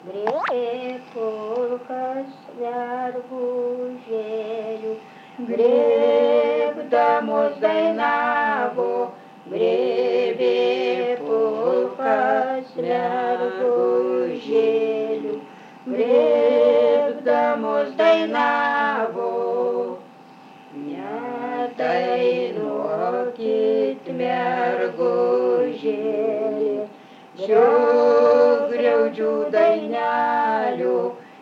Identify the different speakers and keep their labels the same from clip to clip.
Speaker 1: Pulkas vergužėlių, grėbdamos dainavo, grėbė pulkas vergužėlių, grėbdamos dainavo. Nedainuokit mergužėlė, šio griaudžių dainelių,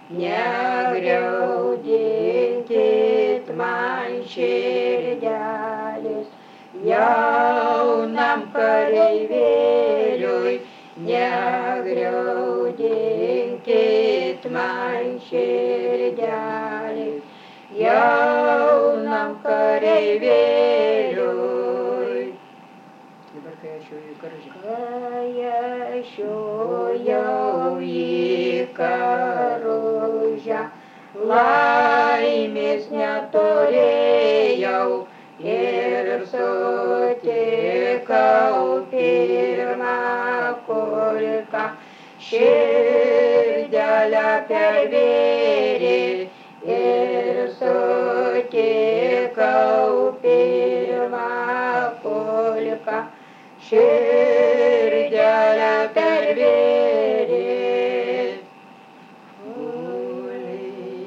Speaker 1: negriaudinkit man širdelės. Jaunam kareivėliui, negriaudinkit man širdelės. Jaunam kareivėliui. Dabar kai aš jau į karžą. Kai aš jau į karžą, laimės neturėjau ir sutikau pirmą kulką. Širdelę pervėrė ir sutikau pirmą kulką. Širdelę pervėrė